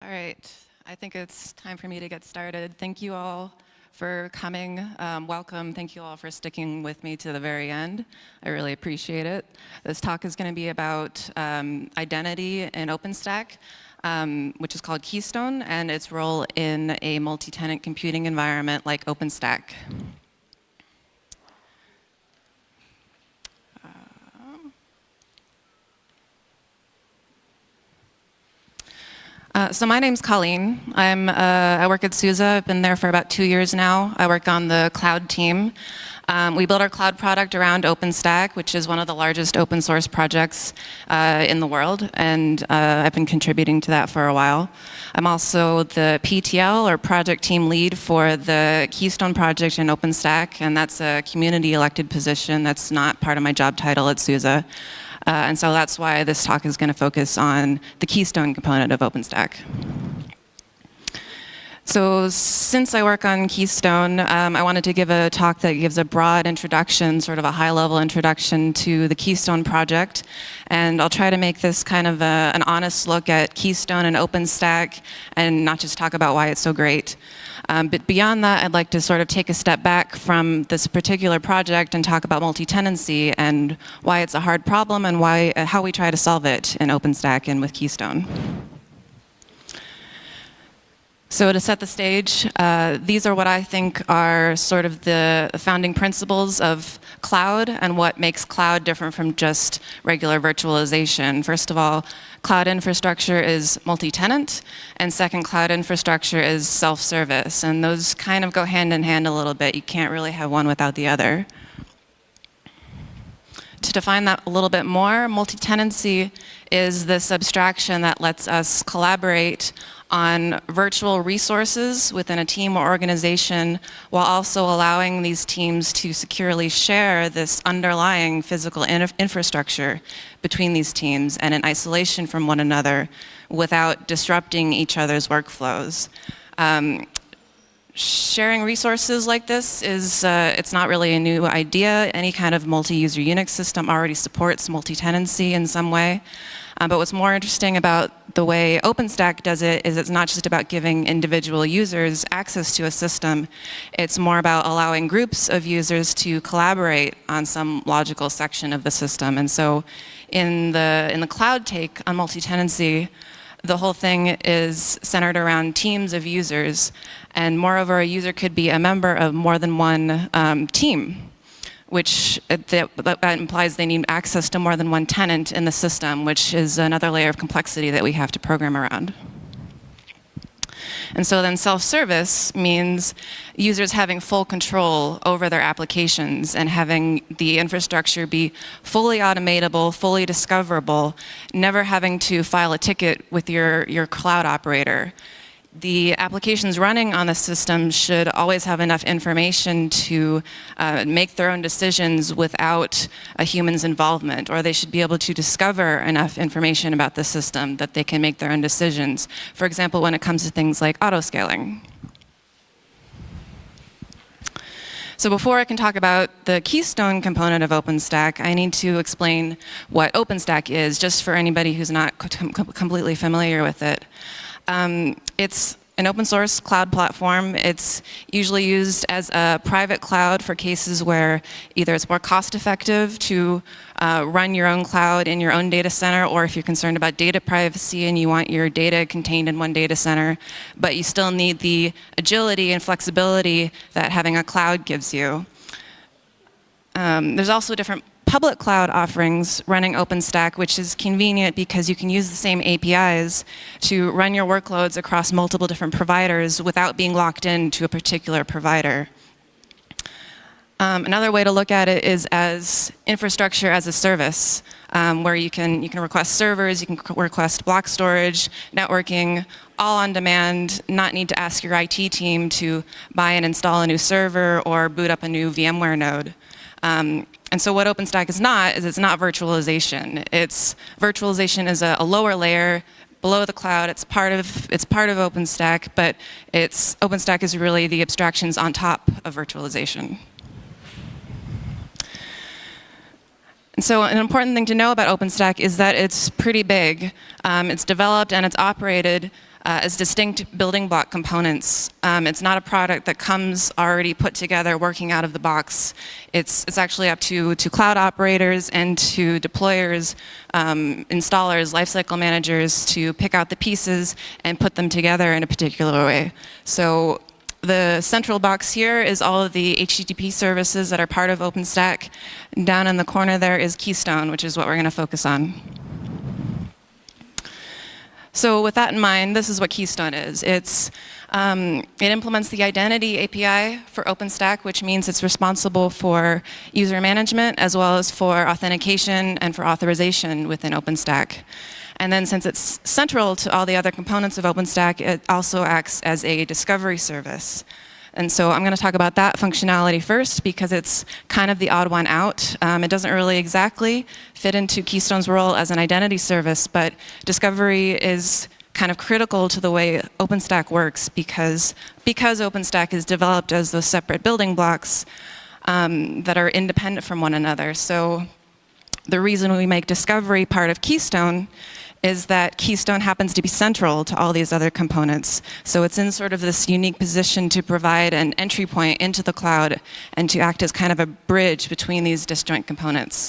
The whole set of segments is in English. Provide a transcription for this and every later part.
All right, I think it's time for me to get started. Thank you all for coming. Welcome. Thank you all for sticking with me to the very end. I really appreciate it. This talk is going to be about identity in OpenStack, which is called Keystone, and its role in a multi-tenant computing environment like OpenStack. So my name's Colleen. I work at SUSE. I've been there for about 2 years now. I work on the cloud team. We build our cloud product around OpenStack, which is one of the largest open source projects in the world, and I've been contributing to that for a while. I'm also the PTL, or project team lead, for the Keystone project in OpenStack, and that's a community elected position. That's not part of my job title at SUSE. And so that's why this talk is going to focus on the Keystone component of OpenStack. So since I work on Keystone, I wanted to give a talk that gives a broad introduction, sort of a high-level introduction to the Keystone project. And I'll try to make this kind of an honest look at Keystone and OpenStack, and not just talk about why it's so great. But beyond that, I'd like to sort of take a step back from this particular project and talk about multi-tenancy and why it's a hard problem and how we try to solve it in OpenStack and with Keystone. So to set the stage, these are what I think are sort of the founding principles of cloud and what makes cloud different from just regular virtualization. First of all, cloud infrastructure is multi-tenant, and second, cloud infrastructure is self-service, and those kind of go hand in hand a little bit. You can't really have one without the other. To define that a little bit more, multi-tenancy is this abstraction that lets us collaborate on virtual resources within a team or organization, while also allowing these teams to securely share this underlying physical infrastructure between these teams and in isolation from one another without disrupting each other's workflows. Sharing resources like this is, it's not really a new idea. Any kind of multi-user Unix system already supports multi-tenancy in some way. But what's more interesting about the way OpenStack does it is it's not just about giving individual users access to a system. It's more about allowing groups of users to collaborate on some logical section of the system. And so in the cloud take on multi-tenancy, the whole thing is centered around teams of users. And moreover, a user could be a member of more than one team, which that implies they need access to more than one tenant in the system, which is another layer of complexity that we have to program around. And so then self-service means users having full control over their applications and having the infrastructure be fully automatable, fully discoverable, never having to file a ticket with your cloud operator. The applications running on the system should always have enough information to make their own decisions without a human's involvement, or they should be able to discover enough information about the system that they can make their own decisions. For example, when it comes to things like auto-scaling. So before I can talk about the Keystone component of OpenStack, I need to explain what OpenStack is, just for anybody who's not completely familiar with it. It's an open source cloud platform. It's usually used as a private cloud for cases where either it's more cost effective to run your own cloud in your own data center, or if you're concerned about data privacy and you want your data contained in one data center, but you still need the agility and flexibility that having a cloud gives you. There's also different public cloud offerings running OpenStack, which is convenient because you can use the same APIs to run your workloads across multiple different providers without being locked into a particular provider. Another way to look at it is as infrastructure as a service, where you can request servers, you can request block storage, networking, all on demand, not need to ask your IT team to buy and install a new server or boot up a new VMware node. And so what OpenStack is not, is it's not virtualization. Virtualization is a lower layer below the cloud. It's part of OpenStack, but OpenStack is really the abstractions on top of virtualization. And so an important thing to know about OpenStack is that it's pretty big. It's developed and it's operated as distinct building block components. It's not a product that comes already put together, working out of the box. It's actually up to cloud operators and to deployers, installers, lifecycle managers to pick out the pieces and put them together in a particular way. So the central box here is all of the HTTP services that are part of OpenStack. Down in the corner there is Keystone, which is what we're going to focus on. So with that in mind, this is what Keystone is. It implements the identity API for OpenStack, which means it's responsible for user management as well as for authentication and for authorization within OpenStack. And then since it's central to all the other components of OpenStack, it also acts as a discovery service. And so I'm going to talk about that functionality first because it's kind of the odd one out. It doesn't really exactly fit into Keystone's role as an identity service, but discovery is kind of critical to the way OpenStack works because OpenStack is developed as those separate building blocks that are independent from one another. So the reason we make discovery part of Keystone is that Keystone happens to be central to all these other components. So it's in sort of this unique position to provide an entry point into the cloud and to act as kind of a bridge between these disjoint components.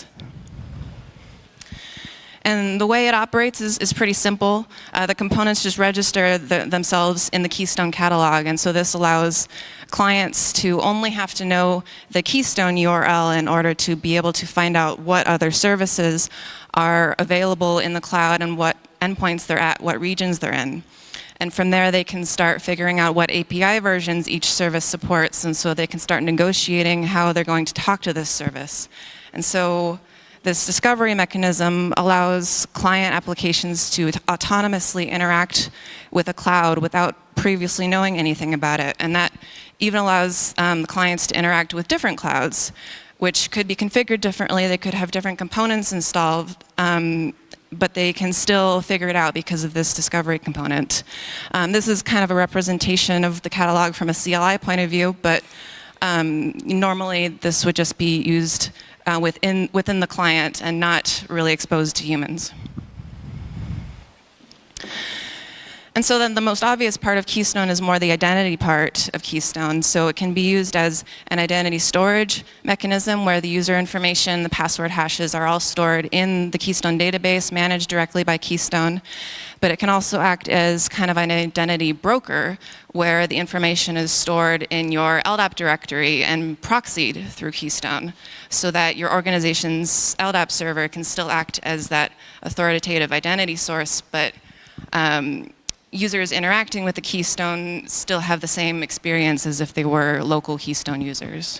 And the way it operates is pretty simple. The components just register themselves in the Keystone catalog, and so this allows clients to only have to know the Keystone URL in order to be able to find out what other services are available in the cloud and what endpoints they're at, what regions they're in. And from there, they can start figuring out what API versions each service supports, and so they can start negotiating how they're going to talk to this service. And so this discovery mechanism allows client applications to autonomously interact with a cloud without previously knowing anything about it. And that even allows the clients to interact with different clouds, which could be configured differently. They could have different components installed, but they can still figure it out because of this discovery component. This is kind of a representation of the catalog from a CLI point of view, but normally this would just be used within the client and not really exposed to humans. And so then the most obvious part of Keystone is more the identity part of Keystone. So it can be used as an identity storage mechanism where the user information, the password hashes are all stored in the Keystone database managed directly by Keystone. But it can also act as kind of an identity broker where the information is stored in your LDAP directory and proxied through Keystone so that your organization's LDAP server can still act as that authoritative identity source, but users interacting with the Keystone still have the same experience as if they were local Keystone users.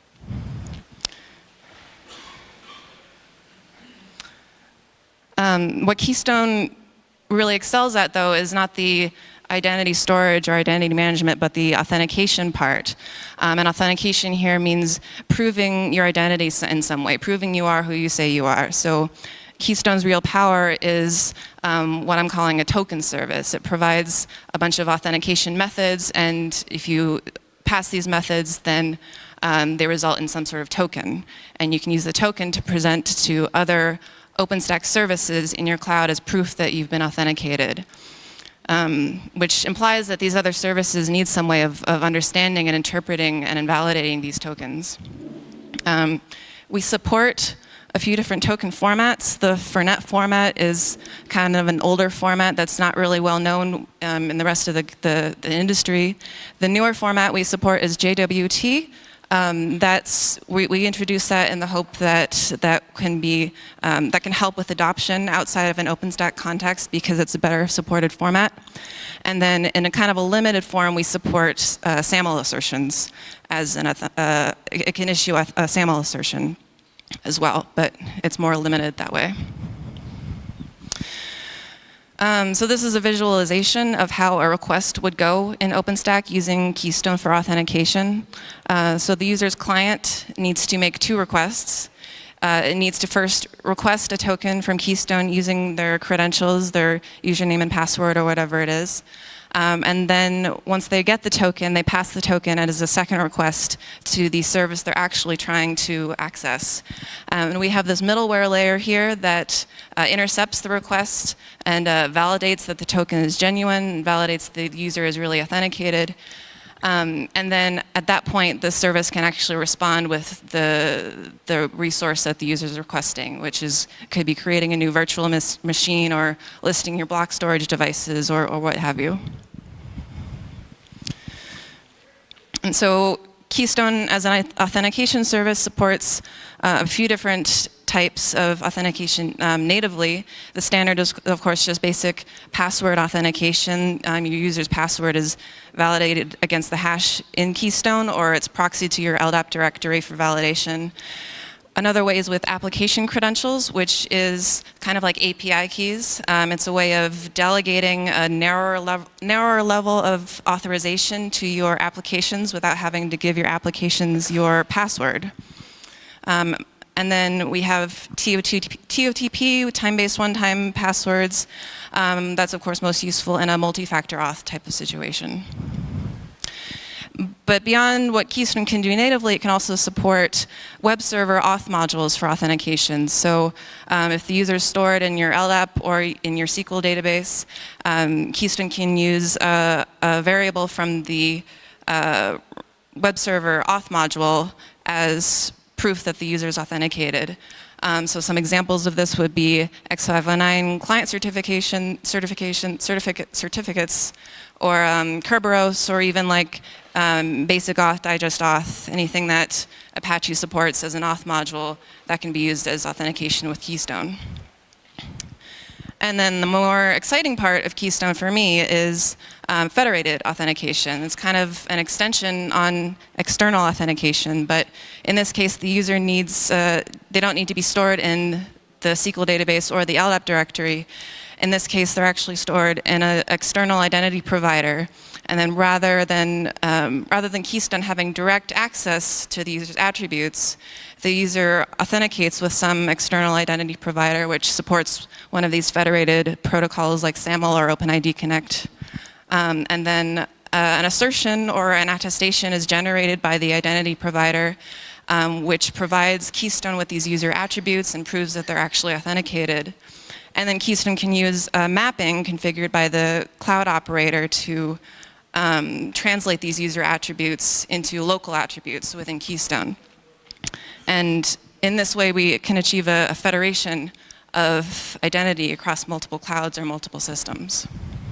What Keystone really excels at, though, is not the identity storage or identity management, but the authentication part. And authentication here means proving your identity in some way, proving you are who you say you are. So Keystone's real power is what I'm calling a token service. It provides a bunch of authentication methods, and if you pass these methods, then they result in some sort of token. And you can use the token to present to other OpenStack services in your cloud as proof that you've been authenticated, which implies that these other services need some way of understanding and interpreting and invalidating these tokens. We support a few different token formats. The Fernet format is kind of an older format that's not really well known in the rest of the industry. The newer format we support is JWT. We introduced that in the hope that can help with adoption outside of an OpenStack context because it's a better supported format. And then in a kind of a limited form, we support SAML assertions as it can issue a SAML assertion as well, but it's more limited that way. So this is a visualization of how a request would go in OpenStack using Keystone for authentication. So the user's client needs to make two requests. It needs to first request a token from Keystone using their credentials, their username and password or whatever it is. And then once they get the token, they pass the token as a second request to the service they're actually trying to access. And we have this middleware layer here that intercepts the request and validates that the token is genuine, validates the user is really authenticated. And then at that point, the service can actually respond with the resource that the user is requesting, which could be creating a new virtual machine or listing your block storage devices or what have you. And so Keystone, as an authentication service, supports a few different types of authentication natively. The standard is, of course, just basic password authentication. Your user's password is validated against the hash in Keystone, or it's proxied to your LDAP directory for validation. Another way is with application credentials, which is kind of like API keys. It's a way of delegating a narrower level of authorization to your applications without having to give your applications your password. And then we have TOTP, time-based one-time passwords. That's, of course, most useful in a multi-factor auth type of situation. But beyond what Keystone can do natively, it can also support web server auth modules for authentication. So if the user is stored in your LDAP or in your SQL database, Keystone can use a variable from the web server auth module as proof that the user is authenticated. So some examples of this would be X509 client certificates, or Kerberos, or even like basic auth, digest auth, anything that Apache supports as an auth module that can be used as authentication with Keystone. And then the more exciting part of Keystone for me is federated authentication. It's kind of an extension on external authentication, but in this case, the user needs, they don't need to be stored in the SQL database or the LDAP directory. In this case, they're actually stored in an external identity provider. And then rather than Keystone having direct access to the user's attributes, the user authenticates with some external identity provider which supports one of these federated protocols like SAML or OpenID Connect. And then an assertion or an attestation is generated by the identity provider, which provides Keystone with these user attributes and proves that they're actually authenticated. And then Keystone can use a mapping configured by the cloud operator to translate these user attributes into local attributes within Keystone. And in this way, we can achieve a federation of identity across multiple clouds or multiple systems.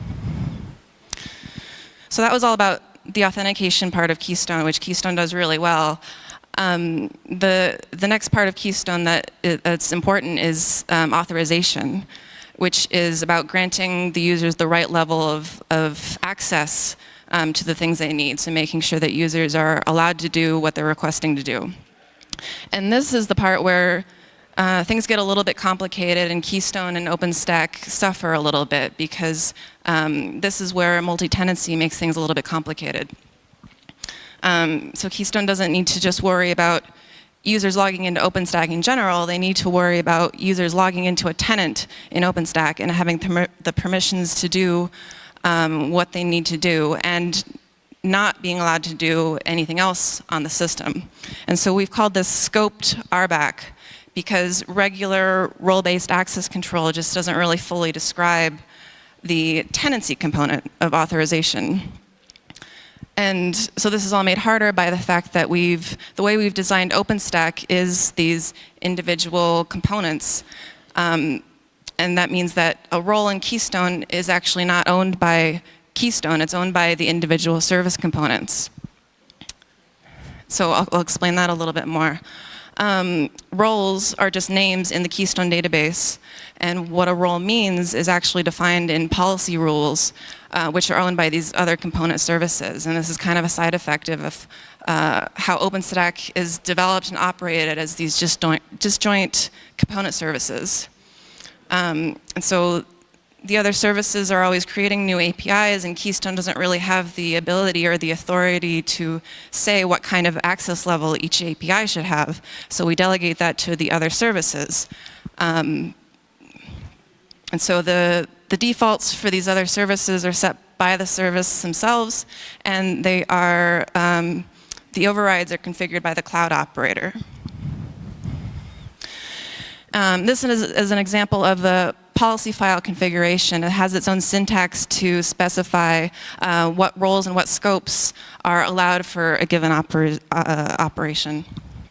So that was all about the authentication part of Keystone, which Keystone does really well. The next part of Keystone that's important is authorization, which is about granting the users the right level of access to the things they need, so making sure that users are allowed to do what they're requesting to do. And this is the part where things get a little bit complicated, and Keystone and OpenStack suffer a little bit, because this is where multi-tenancy makes things a little bit complicated. So Keystone doesn't need to just worry about users logging into OpenStack in general. They need to worry about users logging into a tenant in OpenStack and having the permissions to do what they need to do, and not being allowed to do anything else on the system. And so we've called this scoped RBAC, because regular role-based access control just doesn't really fully describe the tenancy component of authorization. And so this is all made harder by the fact that the way we've designed OpenStack is these individual components. And that means that a role in Keystone is actually not owned by Keystone, it's owned by the individual service components. So I'll explain that a little bit more. Roles are just names in the Keystone database, and what a role means is actually defined in policy rules, which are owned by these other component services. And this is kind of a side effect of how OpenStack is developed and operated as these disjoint component services. And so the other services are always creating new APIs, and Keystone doesn't really have the ability or the authority to say what kind of access level each API should have. So we delegate that to the other services. And so the defaults for these other services are set by the service themselves, and they are, the overrides are configured by the cloud operator. This is an example of the policy file configuration. It has its own syntax to specify what roles and what scopes are allowed for a given operation.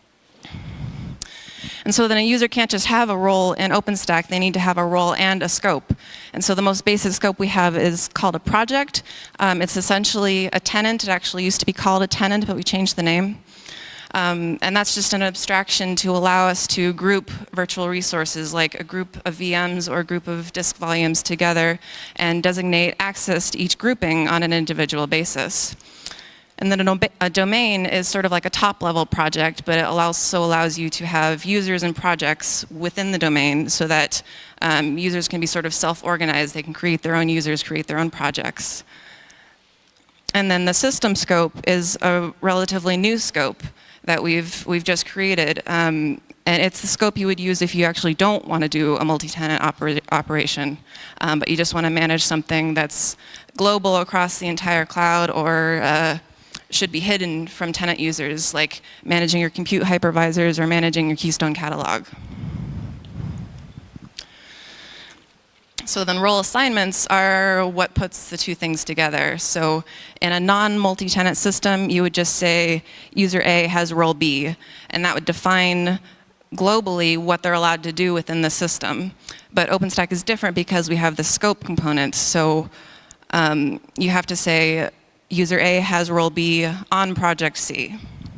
And so then a user can't just have a role in OpenStack, they need to have a role and a scope. And so the most basic scope we have is called a project. It's essentially a tenant. It actually used to be called a tenant, but we changed the name. And that's just an abstraction to allow us to group virtual resources, like a group of VMs or a group of disk volumes together, and designate access to each grouping on an individual basis. And then a domain is sort of like a top-level project, but it also allows you to have users and projects within the domain so that users can be sort of self-organized. They can create their own users, create their own projects. And then the system scope is a relatively new scope that we've just created. And it's the scope you would use if you actually don't want to do a multi-tenant operation, but you just want to manage something that's global across the entire cloud, or should be hidden from tenant users, like managing your compute hypervisors or managing your Keystone catalog. So then role assignments are what puts the two things together. So in a non-multi-tenant system, you would just say user A has role B, and that would define globally what they're allowed to do within the system. But OpenStack is different because we have the scope component. So you have to say user A has role B on project C.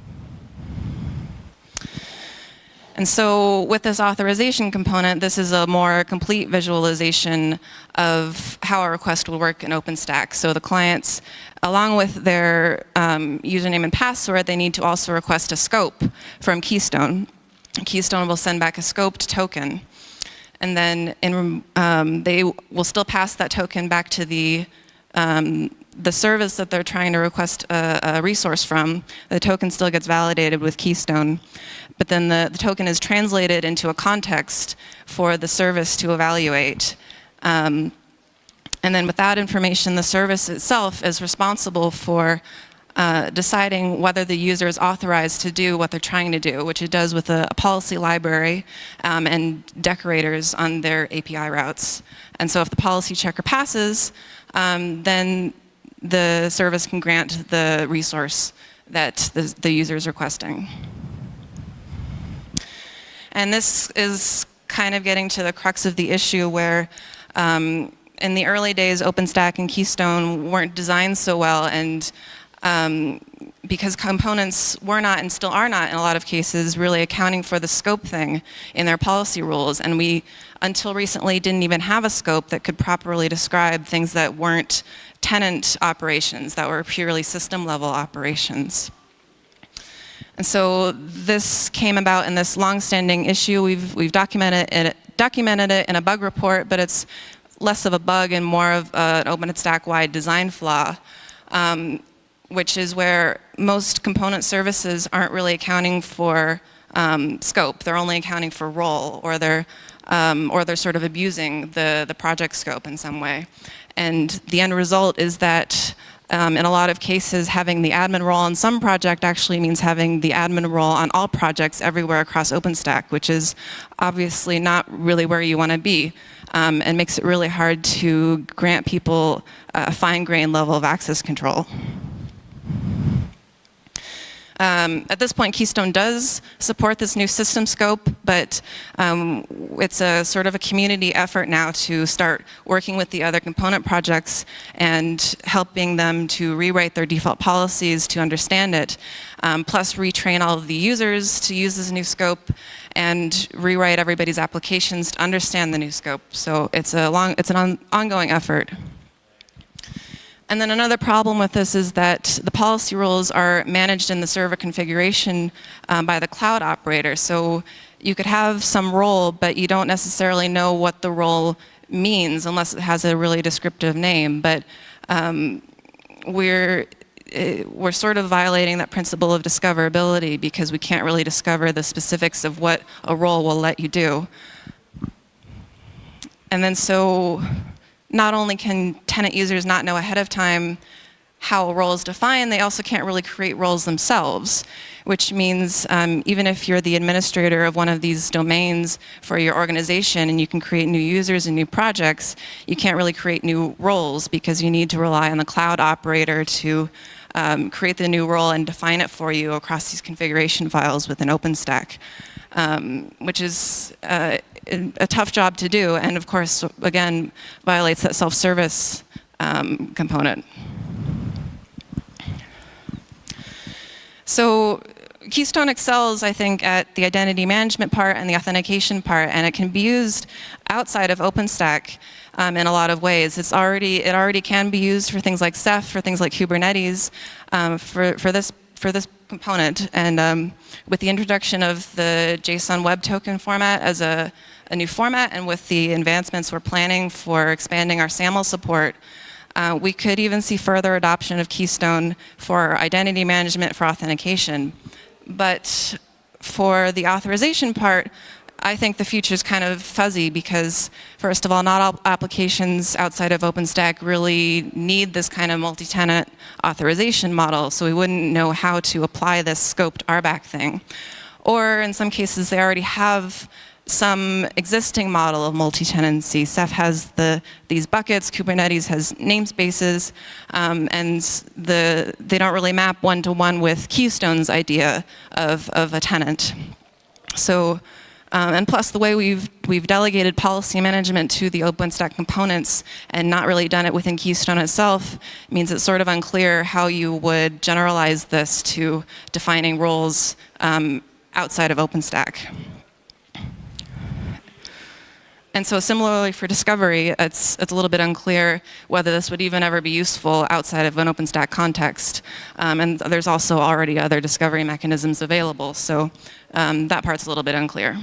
And so with this authorization component, this is a more complete visualization of how a request will work in OpenStack. So the clients, along with their username and password, they need to also request a scope from Keystone. Keystone will send back a scoped token. And then they will still pass that token back to the service that they're trying to request a resource from. The token still gets validated with Keystone, but then the token is translated into a context for the service to evaluate. And then with that information, the service itself is responsible for deciding whether the user is authorized to do what they're trying to do, which it does with a policy library and decorators on their API routes. And so if the policy checker passes, then the service can grant the resource that the user is requesting. And this is kind of getting to the crux of the issue where in the early days, OpenStack and Keystone weren't designed so well, and because components were not and still are not in a lot of cases really accounting for the scope thing in their policy rules. And we, until recently, didn't even have a scope that could properly describe things that weren't tenant operations, that were purely system level operations. And so this came about in this long-standing issue. We've documented it in a bug report, but it's less of a bug and more of an OpenStack-wide design flaw, which is where most component services aren't really accounting for scope. They're only accounting for role, or they're sort of abusing the project scope in some way. And the end result is that in a lot of cases, having the admin role on some project actually means having the admin role on all projects everywhere across OpenStack, which is obviously not really where you want to be, and makes it really hard to grant people a fine-grained level of access control. At this point, Keystone does support this new system scope, but it's a sort of a community effort now to start working with the other component projects and helping them to rewrite their default policies to understand it, plus retrain all of the users to use this new scope and rewrite everybody's applications to understand the new scope. So it's an ongoing effort. And then another problem with this is that the policy rules are managed in the server configuration by the cloud operator. So you could have some role, but you don't necessarily know what the role means unless it has a really descriptive name. But we're sort of violating that principle of discoverability because we can't really discover the specifics of what a role will let you do. And then so not only can tenant users not know ahead of time how a role is defined, they also can't really create roles themselves, which means even if you're the administrator of one of these domains for your organization and you can create new users and new projects, you can't really create new roles because you need to rely on the cloud operator to create the new role and define it for you across these configuration files within OpenStack, which is a tough job to do, and of course, again, violates that self-service component. So Keystone excels, I think, at the identity management part and the authentication part, and it can be used outside of OpenStack in a lot of ways. It already can be used for things like Ceph, for things like Kubernetes, for this component. And with the introduction of the JSON Web Token format as a new format, and with the advancements we're planning for expanding our SAML support, we could even see further adoption of Keystone for identity management, for authentication. But for the authorization part, I think the future is kind of fuzzy because, first of all, not all applications outside of OpenStack really need this kind of multi-tenant authorization model, so we wouldn't know how to apply this scoped RBAC thing. Or in some cases, they already have some existing model of multi-tenancy. Ceph has these buckets, Kubernetes has namespaces, and they don't really map one-to-one with Keystone's idea of a tenant. So, and plus the way we've delegated policy management to the OpenStack components and not really done it within Keystone itself means it's sort of unclear how you would generalize this to defining roles outside of OpenStack. And so similarly for discovery, it's a little bit unclear whether this would even ever be useful outside of an OpenStack context. And there's also already other discovery mechanisms available, so that part's a little bit unclear.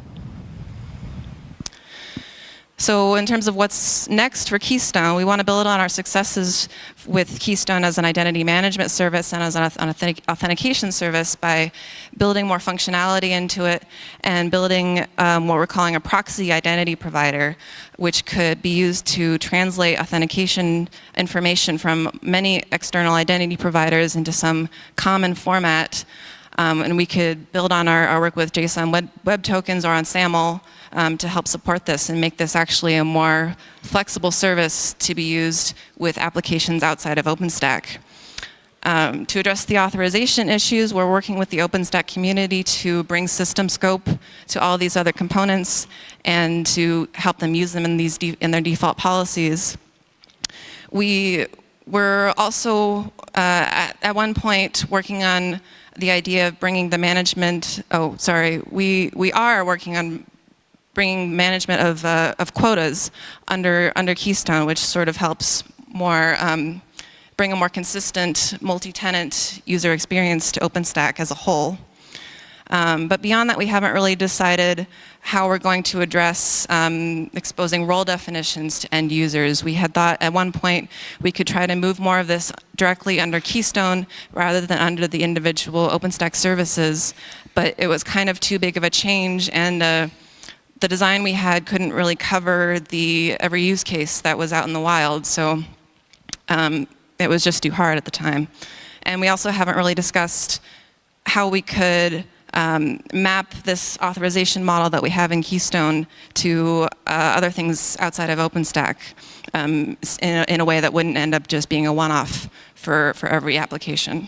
So in terms of what's next for Keystone, we want to build on our successes with Keystone as an identity management service and as an authentication service by building more functionality into it and building what we're calling a proxy identity provider, which could be used to translate authentication information from many external identity providers into some common format. And we could build on our work with JSON Web Tokens or on SAML to help support this and make this actually a more flexible service to be used with applications outside of OpenStack. To address the authorization issues, we're working with the OpenStack community to bring system scope to all these other components and to help them use them in their default policies. We were also at one point working on the idea of bringing the management. We are working on bringing management of quotas under Keystone, which sort of helps more bring a more consistent multi-tenant user experience to OpenStack as a whole. But beyond that, we haven't really decided how we're going to address exposing role definitions to end users. We had thought at one point we could try to move more of this directly under Keystone rather than under the individual OpenStack services, but it was kind of too big of a change, and the design we had couldn't really cover every use case that was out in the wild, so it was just too hard at the time. And we also haven't really discussed how we could map this authorization model that we have in Keystone to other things outside of OpenStack in a way that wouldn't end up just being a one-off for every application.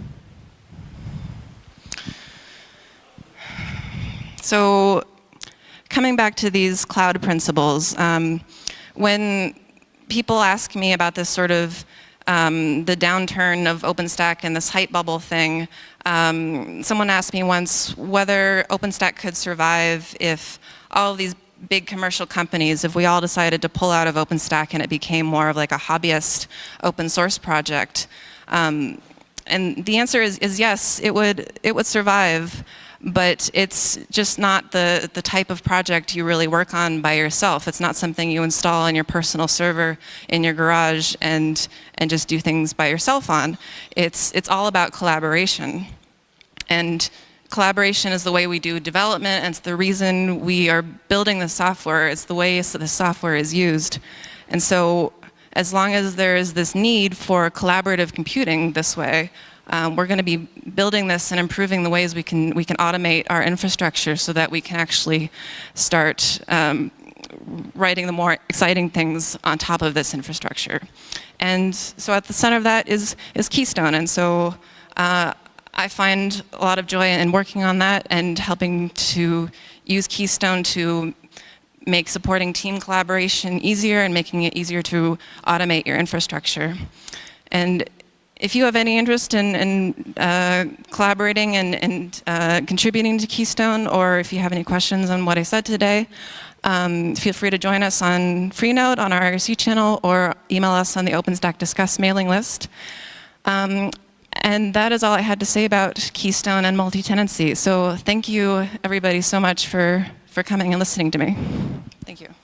So coming back to these cloud principles, when people ask me about this sort of the downturn of OpenStack and this hype bubble thing, someone asked me once whether OpenStack could survive if all of these big commercial companies, if we all decided to pull out of OpenStack and it became more of like a hobbyist open source project. And the answer is yes, it would survive. But it's just not the type of project you really work on by yourself. It's not something you install on your personal server in your garage and just do things by yourself on. It's all about collaboration. And collaboration is the way we do development, and it's the reason we are building the software. It's the way the software is used. And so as long as there is this need for collaborative computing this way, we're going to be building this and improving the ways we can automate our infrastructure so that we can actually start writing the more exciting things on top of this infrastructure. And so at the center of that is Keystone. And so I find a lot of joy in working on that and helping to use Keystone to make supporting team collaboration easier and making it easier to automate your infrastructure. And if you have any interest in collaborating and contributing to Keystone, or if you have any questions on what I said today, feel free to join us on Freenode on our IRC channel, or email us on the OpenStack Discuss mailing list. And that is all I had to say about Keystone and multi-tenancy. So thank you, everybody, so much for coming and listening to me. Thank you.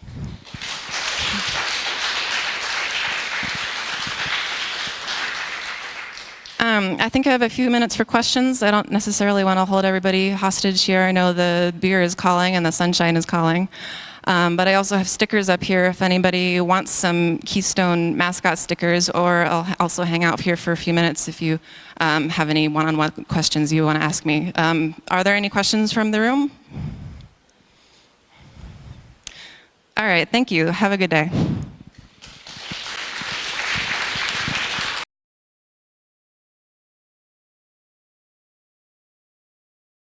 I think I have a few minutes for questions. I don't necessarily want to hold everybody hostage here. I know the beer is calling and the sunshine is calling. But I also have stickers up here if anybody wants some Keystone mascot stickers, or I'll also hang out here for a few minutes if you have any one-on-one questions you want to ask me. Are there any questions from the room? All right, thank you. Have a good day.